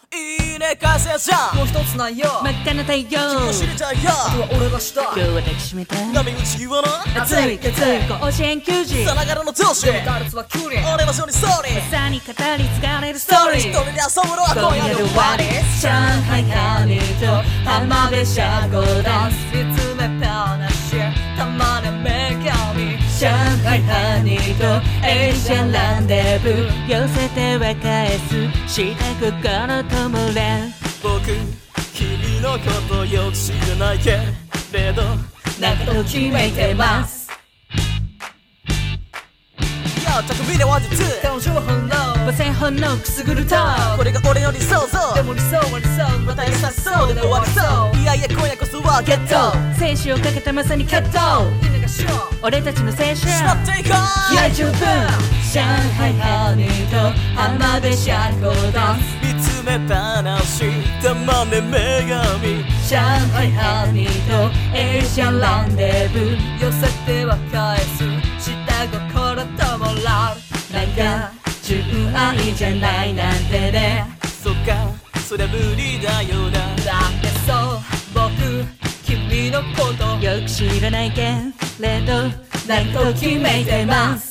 いいね完成じゃんもう一つないよ真っ赤な太陽君を知りたいよあとは俺がしたい今日は抱きしめた波打ち際の熱い決意甲子園球児さながらの上司打率は9人俺の性にストーリーまさに語り継がれるストーリー一人で遊ぶのは今夜で終わり上海ハニーと浜辺社交ダンス見つめっぱなしたまら女神上海ハニーとエイジャンランデブー寄せては返すした心ともれ僕君のことよく知らないけれどなんかときめいてます匠で話術感情翻弄母性本能くすぐるとこれが俺の理想像でも理想は理想また優しそうで終わりそういやいや今夜こそはゲット生死をかけたまさに決闘夢がショー俺たちの青春しまっていこう気合十分上海ハニーと浜辺社交ダンス見つめ話したまね女神上海ハニーとエイジャンランデブー寄せては返す下心ともらうなんか純愛じゃないなんてねそっかそりゃ無理だよなだってそう僕君のことよく知らないけれどなんときめいてます